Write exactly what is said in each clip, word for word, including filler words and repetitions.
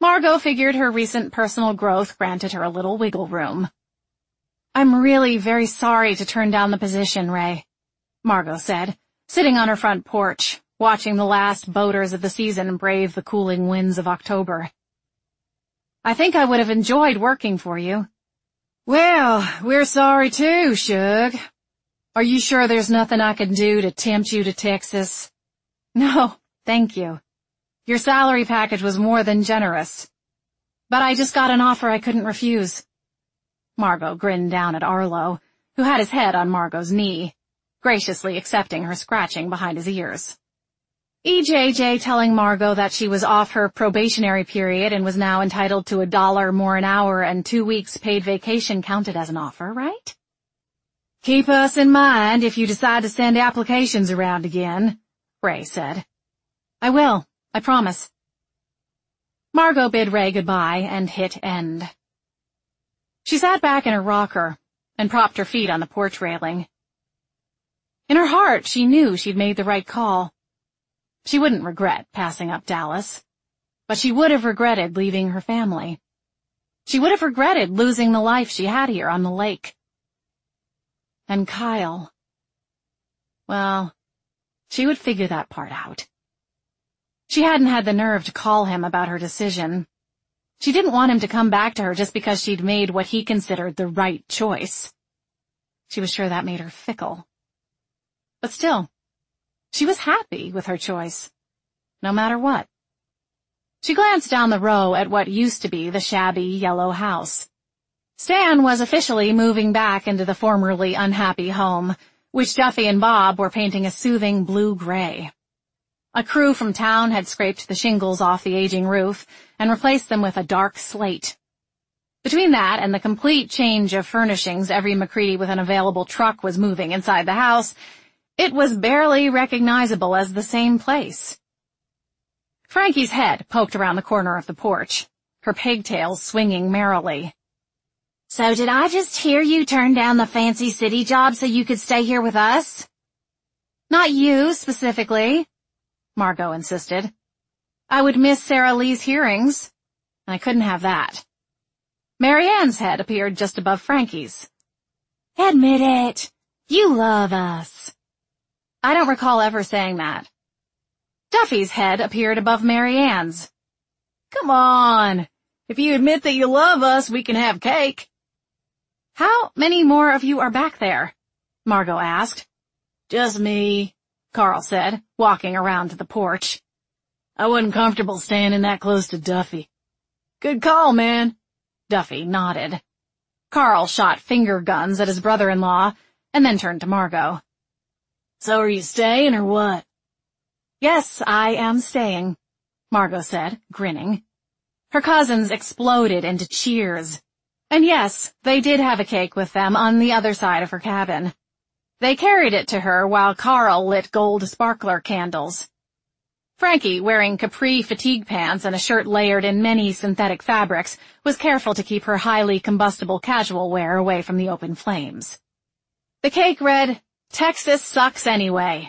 Margot figured her recent personal growth granted her a little wiggle room. "I'm really very sorry to turn down the position, Ray," Margot said, sitting on her front porch, watching the last boaters of the season brave the cooling winds of October. "I think I would have enjoyed working for you." "Well, we're sorry too, Shug. Are you sure there's nothing I can do to tempt you to Texas?" "No, thank you. Your salary package was more than generous. But I just got an offer I couldn't refuse." Margot grinned down at Arlo, who had his head on Margot's knee, graciously accepting her scratching behind his ears. E J J telling Margot that she was off her probationary period and was now entitled to a dollar more an hour and two weeks paid vacation counted as an offer, right? "Keep us in mind if you decide to send applications around again," Ray said. "I will. I promise." Margot bid Ray goodbye and hit end. She sat back in her rocker and propped her feet on the porch railing. In her heart, she knew she'd made the right call. She wouldn't regret passing up Dallas, but she would have regretted leaving her family. She would have regretted losing the life she had here on the lake. And Kyle. Well, she would figure that part out. She hadn't had the nerve to call him about her decision. She didn't want him to come back to her just because she'd made what he considered the right choice. She was sure that made her fickle. But still, she was happy with her choice, no matter what. She glanced down the row at what used to be the shabby yellow house. Stan was officially moving back into the formerly unhappy home, which Duffy and Bob were painting a soothing blue-gray. A crew from town had scraped the shingles off the aging roof and replaced them with a dark slate. Between that and the complete change of furnishings every McCready with an available truck was moving inside the house, it was barely recognizable as the same place. Frankie's head poked around the corner of the porch, her pigtails swinging merrily. "So did I just hear you turn down the fancy city job so you could stay here with us?" "Not you, specifically," Margot insisted. "I would miss Sarah Lee's hearings, and I couldn't have that." Mary Ann's head appeared just above Frankie's. "Admit it. You love us." "I don't recall ever saying that." Duffy's head appeared above Mary Ann's. "Come on. If you admit that you love us, we can have cake." "How many more of you are back there?" Margot asked. "Just me," Carl said, walking around to the porch. "I wasn't comfortable standing that close to Duffy." "Good call, man." Duffy nodded. Carl shot finger guns at his brother-in-law and then turned to Margot. "So are you staying or what?" "Yes, I am staying," Margot said, grinning. Her cousins exploded into cheers. And yes, they did have a cake with them on the other side of her cabin. They carried it to her while Carl lit gold sparkler candles. Frankie, wearing capri fatigue pants and a shirt layered in many synthetic fabrics, was careful to keep her highly combustible casual wear away from the open flames. The cake read, "Texas sucks anyway."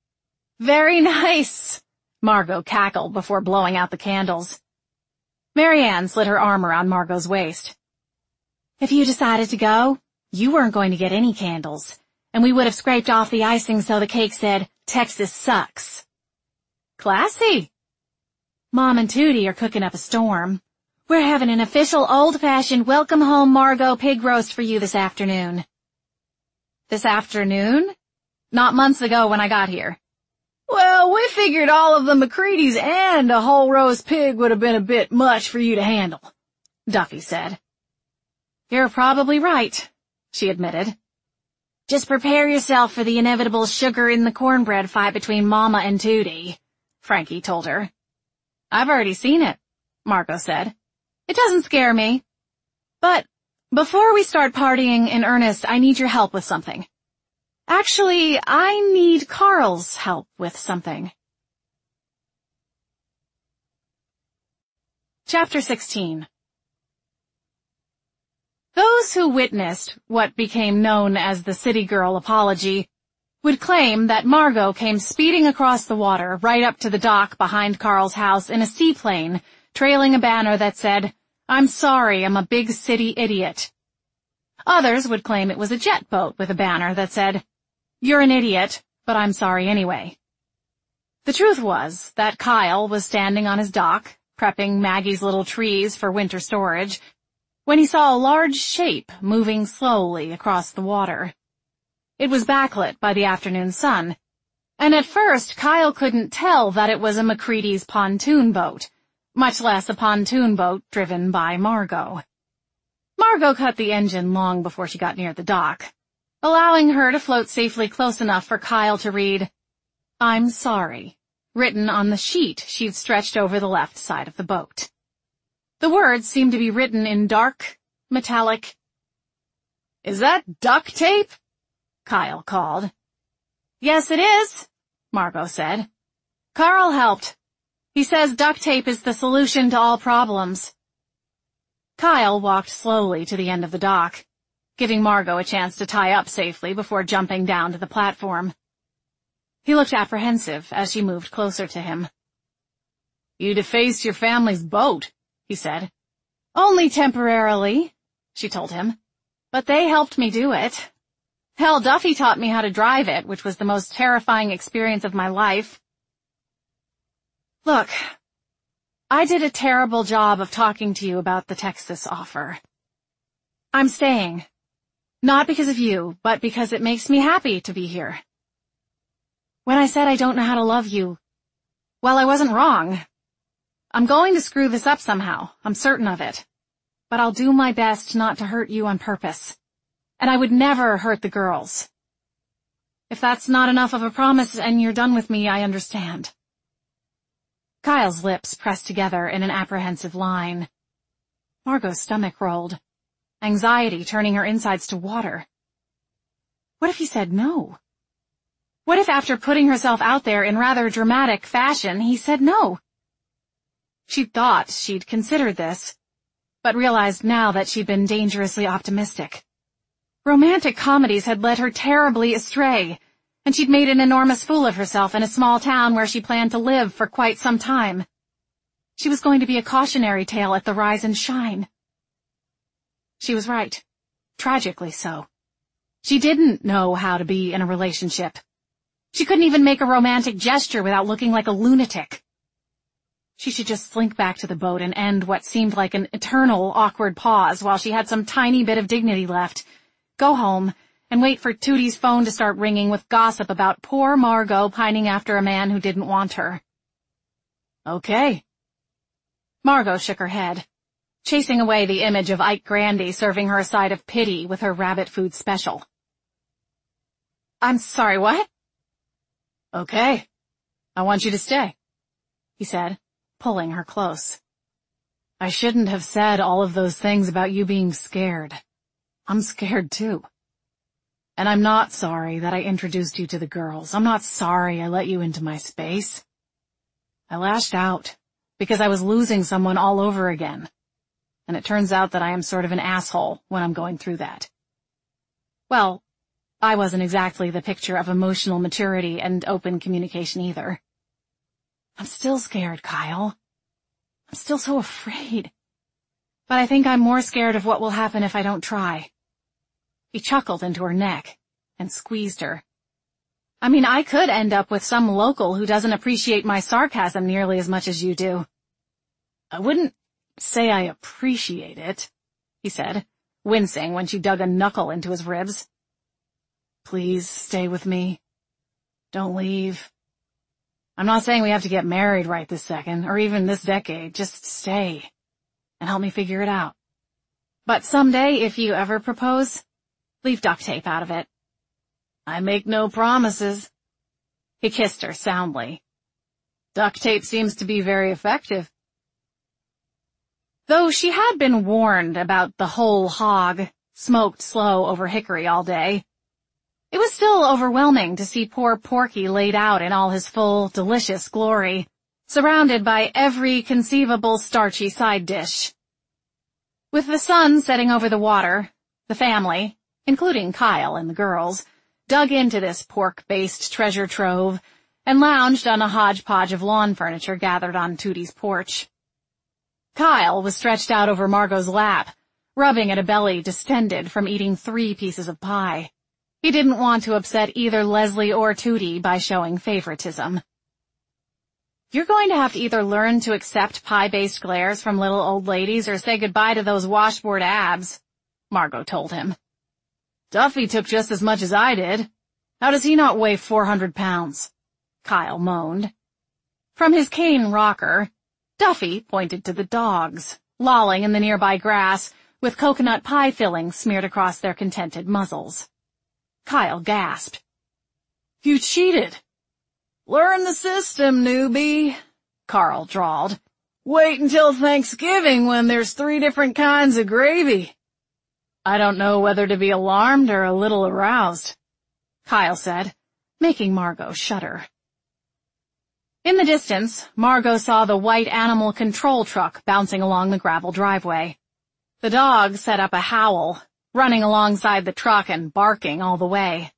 "Very nice," Margot cackled before blowing out the candles. Mary Ann slid her arm around Margot's waist. "If you decided to go, you weren't going to get any candles, and we would have scraped off the icing so the cake said, 'Texas sucks.'" "Classy." "Mom and Tootie are cooking up a storm. We're having an official old-fashioned welcome home Margot pig roast for you this afternoon." "This afternoon? Not months ago when I got here." "Well, we figured all of the McCreadys and a whole roast pig would have been a bit much for you to handle," Duffy said. "You're probably right," she admitted. "Just prepare yourself for the inevitable sugar in the cornbread fight between Mama and Tootie," Frankie told her. "I've already seen it," Margot said. "It doesn't scare me. But before we start partying in earnest, I need your help with something. Actually, I need Carl's help with something." Chapter sixteen. Those who witnessed what became known as the City Girl apology would claim that Margot came speeding across the water right up to the dock behind Carl's house in a seaplane, trailing a banner that said, "I'm sorry, I'm a big city idiot." Others would claim it was a jet boat with a banner that said, "You're an idiot, but I'm sorry anyway." The truth was that Kyle was standing on his dock, prepping Maggie's little trees for winter storage, when he saw a large shape moving slowly across the water. It was backlit by the afternoon sun, and at first Kyle couldn't tell that it was a MacCready's pontoon boat, much less a pontoon boat driven by Margot. Margot cut the engine long before she got near the dock, allowing her to float safely close enough for Kyle to read, "I'm sorry," written on the sheet she'd stretched over the left side of the boat. The words seemed to be written in dark, metallic. "Is that duct tape?" Kyle called. "Yes, it is," Margot said. "Carl helped. He says duct tape is the solution to all problems." Kyle walked slowly to the end of the dock, giving Margot a chance to tie up safely before jumping down to the platform. He looked apprehensive as she moved closer to him. "You defaced your family's boat," he said. "Only temporarily," she told him. "But they helped me do it. Hell, Duffy taught me how to drive it, which was the most terrifying experience of my life. Look, I did a terrible job of talking to you about the Texas offer. I'm staying. Not because of you, but because it makes me happy to be here. When I said I don't know how to love you, well, I wasn't wrong. I'm going to screw this up somehow, I'm certain of it. But I'll do my best not to hurt you on purpose. And I would never hurt the girls. If that's not enough of a promise and you're done with me, I understand." Kyle's lips pressed together in an apprehensive line. Margot's stomach rolled, anxiety turning her insides to water. What if he said no? What if after putting herself out there in rather dramatic fashion, he said no? She'd thought she'd considered this, but realized now that she'd been dangerously optimistic. Romantic comedies had led her terribly astray, and she'd made an enormous fool of herself in a small town where she planned to live for quite some time. She was going to be a cautionary tale at the rise and shine. She was right. Tragically so. She didn't know how to be in a relationship. She couldn't even make a romantic gesture without looking like a lunatic. She should just slink back to the boat and end what seemed like an eternal awkward pause while she had some tiny bit of dignity left. Go home, and wait for Tootie's phone to start ringing with gossip about poor Margot pining after a man who didn't want her. "Okay." Margot shook her head, chasing away the image of Ike Grandy serving her a side of pity with her rabbit food special. "I'm sorry, what?" "Okay. I want you to stay," he said, pulling her close. "I shouldn't have said all of those things about you being scared. I'm scared too. And I'm not sorry that I introduced you to the girls. I'm not sorry I let you into my space. I lashed out because I was losing someone all over again. And it turns out that I am sort of an asshole when I'm going through that. Well, I wasn't exactly the picture of emotional maturity and open communication either. I'm still scared, Kyle. I'm still so afraid. But I think I'm more scared of what will happen if I don't try." He chuckled into her neck and squeezed her. "I mean, I could end up with some local who doesn't appreciate my sarcasm nearly as much as you do." "I wouldn't say I appreciate it," he said, wincing when she dug a knuckle into his ribs. "Please stay with me. Don't leave. I'm not saying we have to get married right this second, or even this decade. Just stay and help me figure it out. But someday, if you ever propose, leave duct tape out of it." "I make no promises." He kissed her soundly. "Duct tape seems to be very effective." Though she had been warned about the whole hog, smoked slow over hickory all day, it was still overwhelming to see poor Porky laid out in all his full, delicious glory, surrounded by every conceivable starchy side dish. With the sun setting over the water, the family, including Kyle and the girls, dug into this pork-based treasure trove and lounged on a hodgepodge of lawn furniture gathered on Tootie's porch. Kyle was stretched out over Margot's lap, rubbing at a belly distended from eating three pieces of pie. He didn't want to upset either Leslie or Tootie by showing favoritism. "You're going to have to either learn to accept pie-based glares from little old ladies or say goodbye to those washboard abs," Margot told him. "Duffy took just as much as I did. How does he not weigh four hundred pounds? Kyle moaned. From his cane rocker, Duffy pointed to the dogs, lolling in the nearby grass with coconut pie filling smeared across their contented muzzles. Kyle gasped. "You cheated." "Learn the system, newbie," Carl drawled. "Wait until Thanksgiving when there's three different kinds of gravy." "I don't know whether to be alarmed or a little aroused," Kyle said, making Margot shudder. In the distance, Margot saw the white animal control truck bouncing along the gravel driveway. The dog set up a howl, running alongside the truck and barking all the way.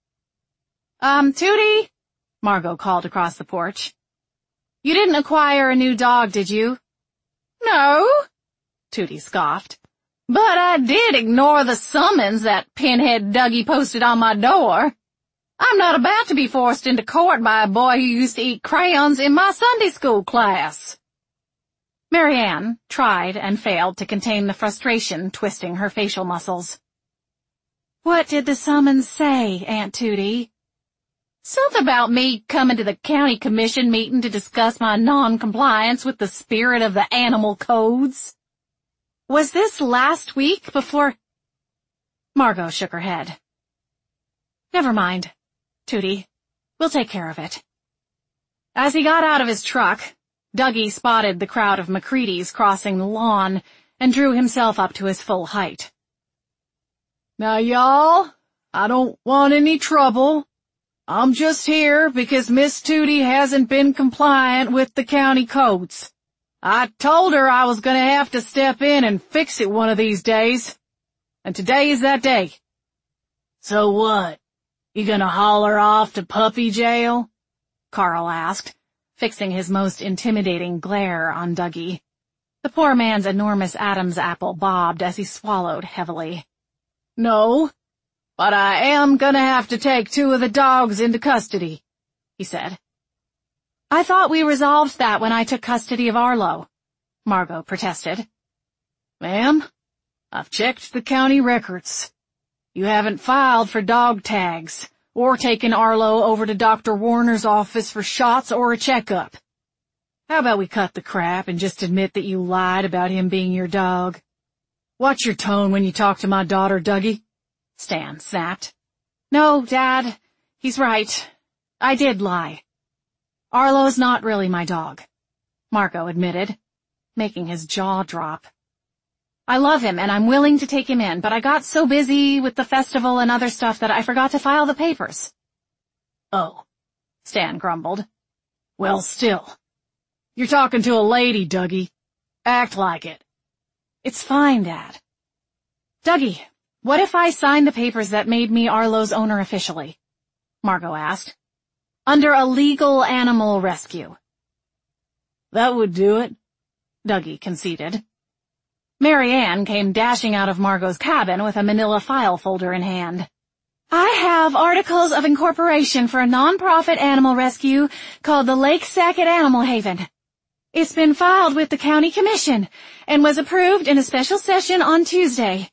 Um, Tootie?" Margot called across the porch. "You didn't acquire a new dog, did you?" "No," Tootie scoffed. "But I did ignore the summons that pinhead Dougie posted on my door. I'm not about to be forced into court by a boy who used to eat crayons in my Sunday school class." Marianne tried and failed to contain the frustration twisting her facial muscles. "What did the summons say, Aunt Tootie?" "Something about me coming to the county commission meeting to discuss my non-compliance with the spirit of the animal codes." "Was this last week before—" Margot shook her head. "Never mind, Tootie. We'll take care of it." As he got out of his truck, Dougie spotted the crowd of McCreadys crossing the lawn and drew himself up to his full height. "Now, y'all, I don't want any trouble. I'm just here because Miss Tootie hasn't been compliant with the county codes. I told her I was going to have to step in and fix it one of these days. And today is that day." "So what? You gonna haul her off to puppy jail?" Carl asked, fixing his most intimidating glare on Dougie. The poor man's enormous Adam's apple bobbed as he swallowed heavily. "No. But I am gonna have to take two of the dogs into custody," he said. "I thought we resolved that when I took custody of Arlo," Margot protested. "Ma'am, I've checked the county records. You haven't filed for dog tags, or taken Arlo over to Doctor Warner's office for shots or a checkup. How about we cut the crap and just admit that you lied about him being your dog? Watch your tone when you talk to my daughter, Dougie," Stan snapped. "No, Dad, he's right. I did lie. Arlo's not really my dog," Margot admitted, making his jaw drop. "I love him and I'm willing to take him in, but I got so busy with the festival and other stuff that I forgot to file the papers." "Oh," Stan grumbled. "Well, still. You're talking to a lady, Dougie. Act like it." "It's fine, Dad." "Dougie, what if I signed the papers that made me Arlo's owner officially?" Margot asked. "Under a legal animal rescue." "That would do it," Dougie conceded. Marianne came dashing out of Margot's cabin with a manila file folder in hand. "I have articles of incorporation for a non-profit animal rescue called the Lake Sackett Animal Haven. It's been filed with the county commission and was approved in a special session on Tuesday.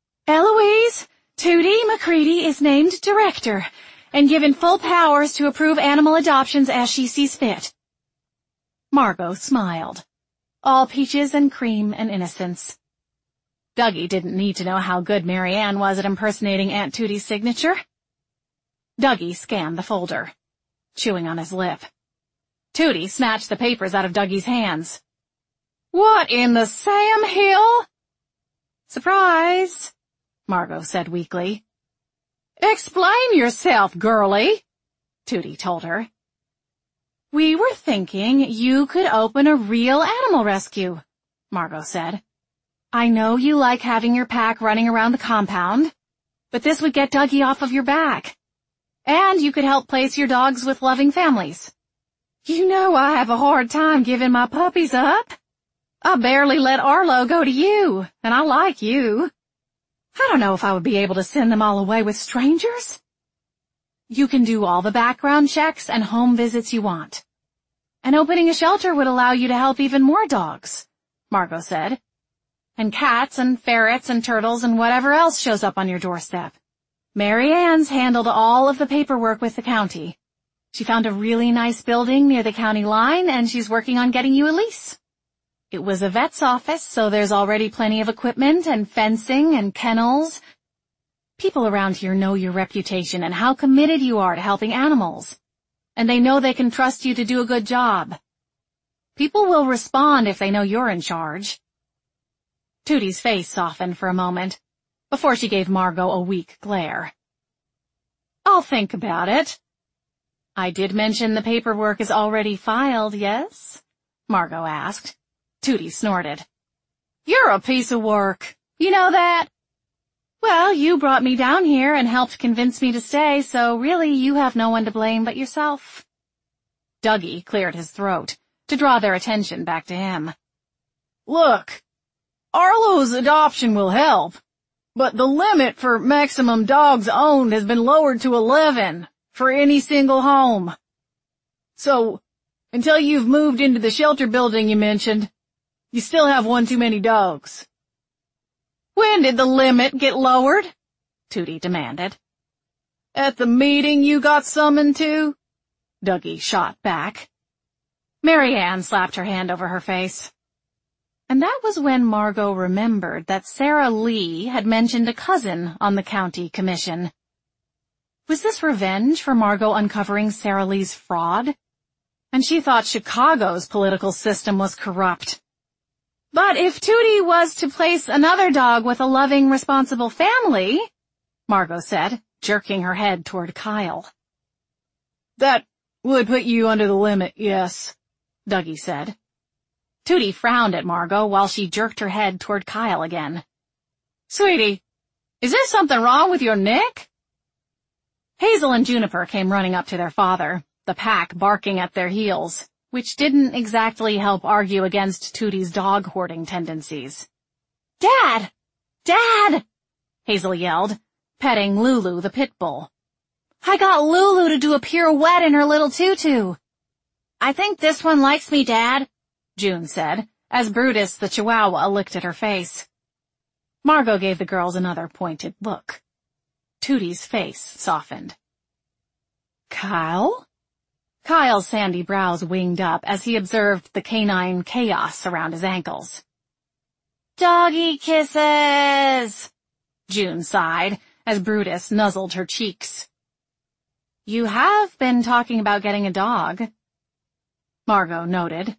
Eloise Tootie McCready is named director and given full powers to approve animal adoptions as she sees fit." Margot smiled, all peaches and cream and innocence. Dougie didn't need to know how good Marianne was at impersonating Aunt Tootie's signature. Dougie scanned the folder, chewing on his lip. Tootie snatched the papers out of Dougie's hands. "What in the Sam Hill?" "Surprise," Margot said weakly. "Explain yourself, girlie," Tootie told her. "We were thinking you could open a real animal rescue," Margot said. "I know you like having your pack running around the compound, but this would get Dougie off of your back. And you could help place your dogs with loving families. You know I have a hard time giving my puppies up." I barely let Arlo go to you, and I like you. I don't know if I would be able to send them all away with strangers. You can do all the background checks and home visits you want. And opening a shelter would allow you to help even more dogs, Margot said. And cats and ferrets and turtles and whatever else shows up on your doorstep. Mary Ann's handled all of the paperwork with the county. She found a really nice building near the county line, and she's working on getting you a lease. It was a vet's office, so there's already plenty of equipment and fencing and kennels. People around here know your reputation and how committed you are to helping animals. And they know they can trust you to do a good job. People will respond if they know you're in charge. Tootie's face softened for a moment, before she gave Margot a weak glare. I'll think about it. I did mention the paperwork is already filed, yes? Margot asked. Tootie snorted. You're a piece of work. You know that? Well, you brought me down here and helped convince me to stay, so really you have no one to blame but yourself. Dougie cleared his throat to draw their attention back to him. Look, Arlo's adoption will help, but the limit for maximum dogs owned has been lowered to eleven for any single home. So, until you've moved into the shelter building you mentioned, you still have one too many dogs. When did the limit get lowered? Tootie demanded. At the meeting you got summoned to? Dougie shot back. Mary Ann slapped her hand over her face. And that was when Margot remembered that Sarah Lee had mentioned a cousin on the county commission. Was this revenge for Margot uncovering Sarah Lee's fraud? And she thought Chicago's political system was corrupt. But if Tootie was to place another dog with a loving, responsible family, Margot said, jerking her head toward Kyle. That would put you under the limit, yes, Dougie said. Tootie frowned at Margot while she jerked her head toward Kyle again. Sweetie, is there something wrong with your neck? Hazel and Juniper came running up to their father, the pack barking at their heels, which didn't exactly help argue against Tootie's dog-hoarding tendencies. Dad! Dad! Hazel yelled, petting Lulu the pit bull. I got Lulu to do a pirouette in her little tutu. I think this one likes me, Dad, June said, as Brutus the Chihuahua licked at her face. Margot gave the girls another pointed look. Tootie's face softened. Kyle? Kyle's sandy brows winged up as he observed the canine chaos around his ankles. Doggy kisses! June sighed as Brutus nuzzled her cheeks. You have been talking about getting a dog, Margot noted.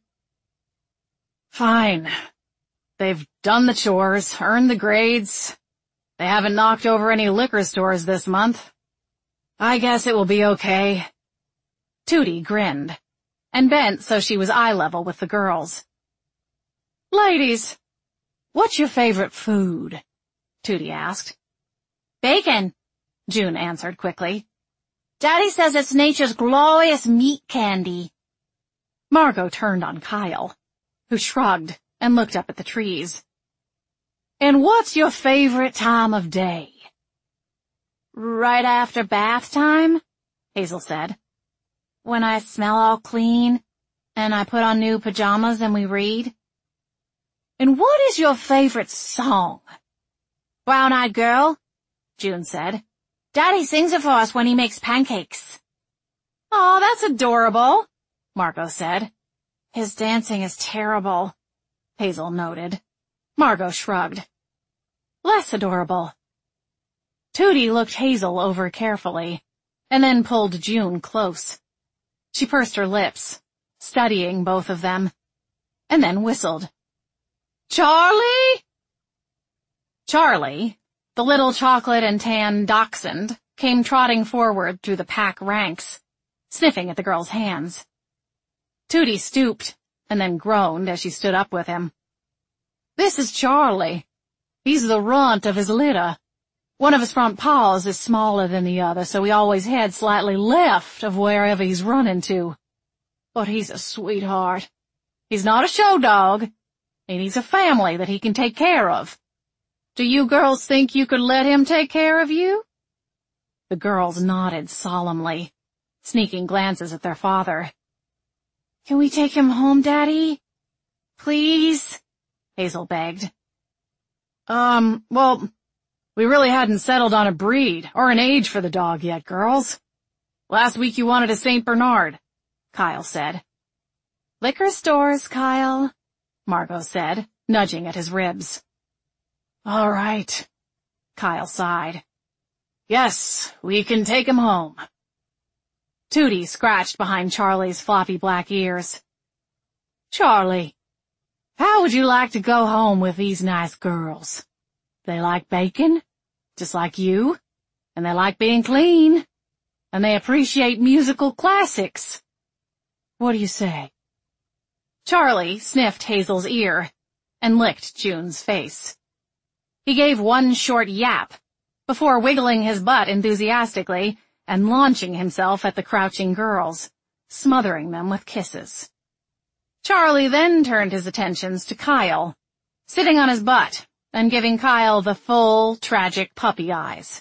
Fine. They've done the chores, earned the grades. They haven't knocked over any liquor stores this month. I guess it will be okay. Tootie grinned, and bent so she was eye level with the girls. Ladies, what's your favorite food? Tootie asked. Bacon, June answered quickly. Daddy says it's nature's glorious meat candy. Margot turned on Kyle, who shrugged and looked up at the trees. And what's your favorite time of day? Right after bath time, Hazel said. When I smell all clean, and I put on new pajamas and we read. And what is your favorite song? Brown-Eyed Girl, June said. Daddy sings it for us when he makes pancakes. Oh, that's adorable, Margot said. His dancing is terrible, Hazel noted. Margot shrugged. Less adorable. Tootie looked Hazel over carefully, and then pulled June close. She pursed her lips, studying both of them, and then whistled. Charlie? Charlie, the little chocolate and tan dachshund, came trotting forward through the pack ranks, sniffing at the girl's hands. Tootie stooped, and then groaned as she stood up with him. This is Charlie. He's the runt of his litter. One of his front paws is smaller than the other, so he always heads slightly left of wherever he's running to. But he's a sweetheart. He's not a show dog. He needs a family that he can take care of. Do you girls think you could let him take care of you?" The girls nodded solemnly, sneaking glances at their father. "Can we take him home, Daddy? Please?" Hazel begged. Um, well, we really hadn't settled on a breed or an age for the dog yet, girls. Last week you wanted a Saint Bernard," Kyle said. "Liquor stores, Kyle," Margot said, nudging at his ribs. "All right," Kyle sighed. "Yes, we can take him home." Tootie scratched behind Charlie's floppy black ears. "Charlie, how would you like to go home with these nice girls? They like bacon, just like you, and they like being clean, and they appreciate musical classics. What do you say?" Charlie sniffed Hazel's ear and licked June's face. He gave one short yap before wiggling his butt enthusiastically and launching himself at the crouching girls, smothering them with kisses. Charlie then turned his attentions to Kyle, sitting on his butt and giving Kyle the full, tragic puppy eyes.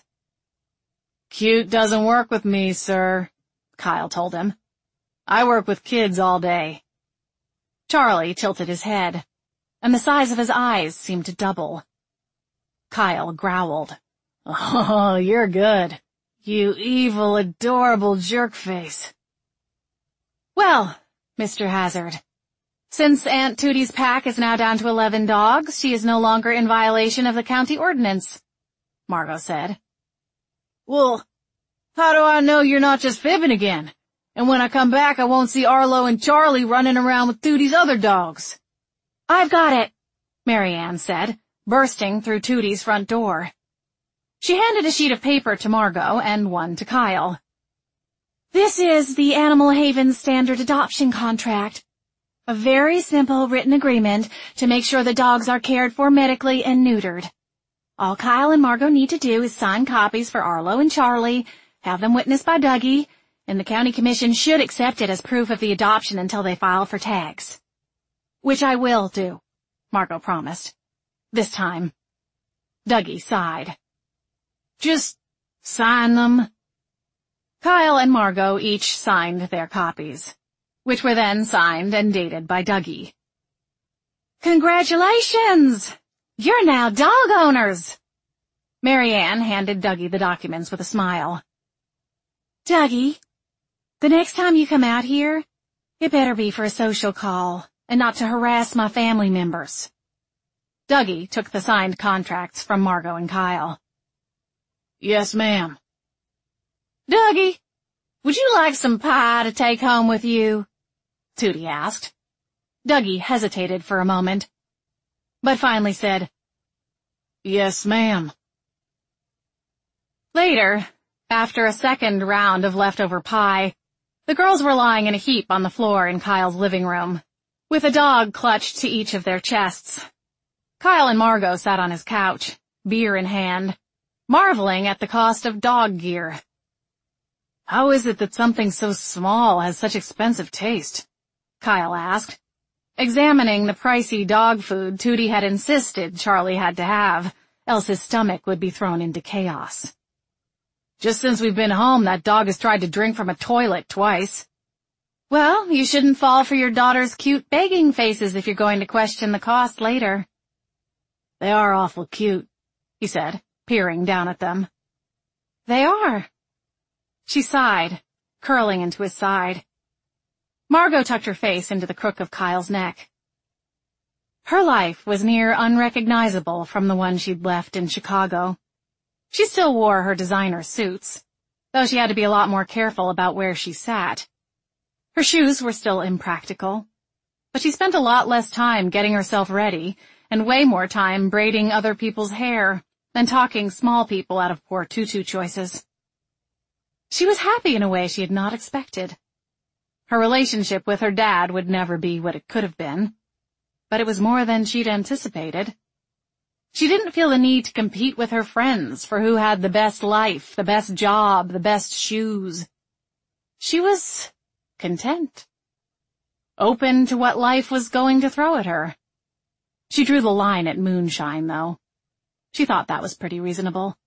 "Cute doesn't work with me, sir," Kyle told him. "I work with kids all day." Charlie tilted his head, and the size of his eyes seemed to double. Kyle growled. "Oh, you're good. You evil, adorable jerkface." "Well, Mister Hazard, since Aunt Tootie's pack is now down to eleven dogs, she is no longer in violation of the county ordinance," Margot said. "Well, how do I know you're not just fibbing again? And when I come back, I won't see Arlo and Charlie running around with Tootie's other dogs." "I've got it," Mary Ann said, bursting through Tootie's front door. She handed a sheet of paper to Margot and one to Kyle. "This is the Animal Haven Standard Adoption Contract. A very simple written agreement to make sure the dogs are cared for medically and neutered. All Kyle and Margot need to do is sign copies for Arlo and Charlie, have them witnessed by Dougie, and the county commission should accept it as proof of the adoption until they file for tags. Which I will do," Margot promised. This time. Dougie sighed. "Just sign them." Kyle and Margot each signed their copies, which were then signed and dated by Dougie. "Congratulations! You're now dog owners!" Mary Ann handed Dougie the documents with a smile. "Dougie, the next time you come out here, it better be for a social call and not to harass my family members." Dougie took the signed contracts from Margot and Kyle. "Yes, ma'am." "Dougie, would you like some pie to take home with you?" Tootie asked. Dougie hesitated for a moment, but finally said, "Yes, ma'am." Later, after a second round of leftover pie, the girls were lying in a heap on the floor in Kyle's living room, with a dog clutched to each of their chests. Kyle and Margot sat on his couch, beer in hand, marveling at the cost of dog gear. "How is it that something so small has such expensive taste?" Kyle asked, examining the pricey dog food Tootie had insisted Charlie had to have, else his stomach would be thrown into chaos. "Just since we've been home, that dog has tried to drink from a toilet twice." "Well, you shouldn't fall for your daughter's cute begging faces if you're going to question the cost later." "They are awful cute," he said, peering down at them. "They are." She sighed, curling into his side. Margot tucked her face into the crook of Kyle's neck. Her life was near unrecognizable from the one she'd left in Chicago. She still wore her designer suits, though she had to be a lot more careful about where she sat. Her shoes were still impractical, but she spent a lot less time getting herself ready and way more time braiding other people's hair than talking small people out of poor tutu choices. She was happy in a way she had not expected. Her relationship with her dad would never be what it could have been, but it was more than she'd anticipated. She didn't feel the need to compete with her friends for who had the best life, the best job, the best shoes. She was content, open to what life was going to throw at her. She drew the line at moonshine, though. She thought that was pretty reasonable.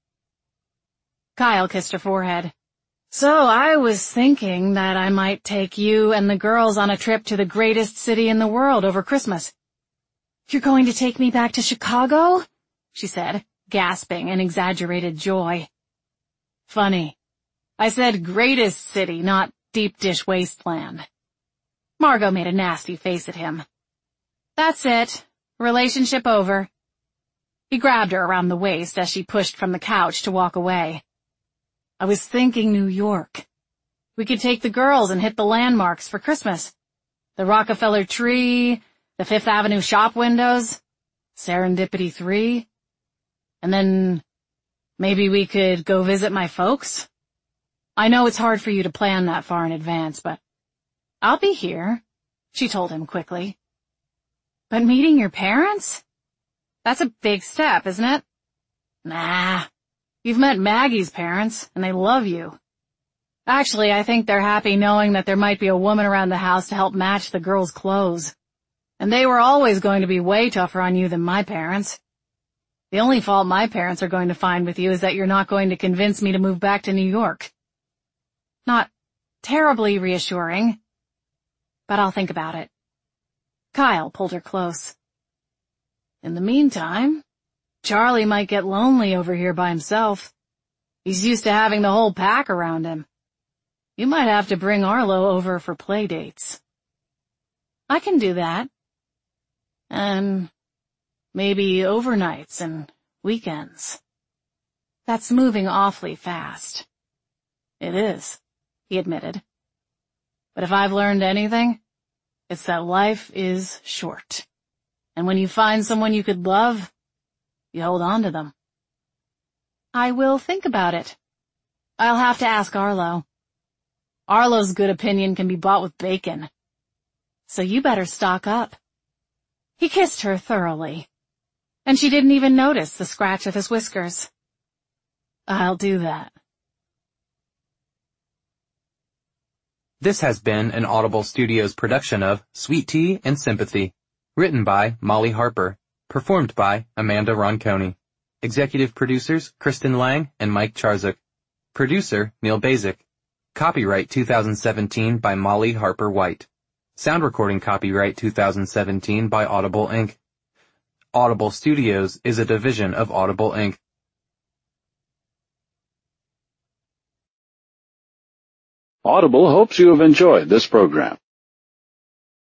Kyle kissed her forehead. So I was thinking that I might take you and the girls on a trip to the greatest city in the world over Christmas. You're going to take me back to Chicago? She said, gasping in exaggerated joy. Funny. I said greatest city, not deep dish wasteland. Margot made a nasty face at him. That's it. Relationship over. He grabbed her around the waist as she pushed from the couch to walk away. I was thinking New York. We could take the girls and hit the landmarks for Christmas. The Rockefeller tree, the Fifth Avenue shop windows, Serendipity three. And then maybe we could go visit my folks. I know it's hard for you to plan that far in advance, but I'll be here, she told him quickly. But meeting your parents? That's a big step, isn't it? Nah. You've met Maggie's parents, and they love you. Actually, I think they're happy knowing that there might be a woman around the house to help match the girls' clothes. And they were always going to be way tougher on you than my parents. The only fault my parents are going to find with you is that you're not going to convince me to move back to New York. Not terribly reassuring, but I'll think about it. Kyle pulled her close. In the meantime, Charlie might get lonely over here by himself. He's used to having the whole pack around him. You might have to bring Arlo over for play dates. I can do that. And maybe overnights and weekends. That's moving awfully fast. It is, he admitted. But if I've learned anything, it's that life is short. And when you find someone you could love, you hold on to them. I will think about it. I'll have to ask Arlo. Arlo's good opinion can be bought with bacon. So you better stock up. He kissed her thoroughly, and she didn't even notice the scratch of his whiskers. I'll do that. This has been an Audible Studios production of Sweet Tea and Sympathy, written by Molly Harper, performed by Amanda Ronconi. Executive producers Kristen Lang and Mike Charzuk. Producer Neil Basic. Copyright two thousand seventeen by Molly Harper White. Sound recording copyright two thousand seventeen by Audible Incorporated. Audible Studios is a division of Audible Incorporated. Audible hopes you have enjoyed this program.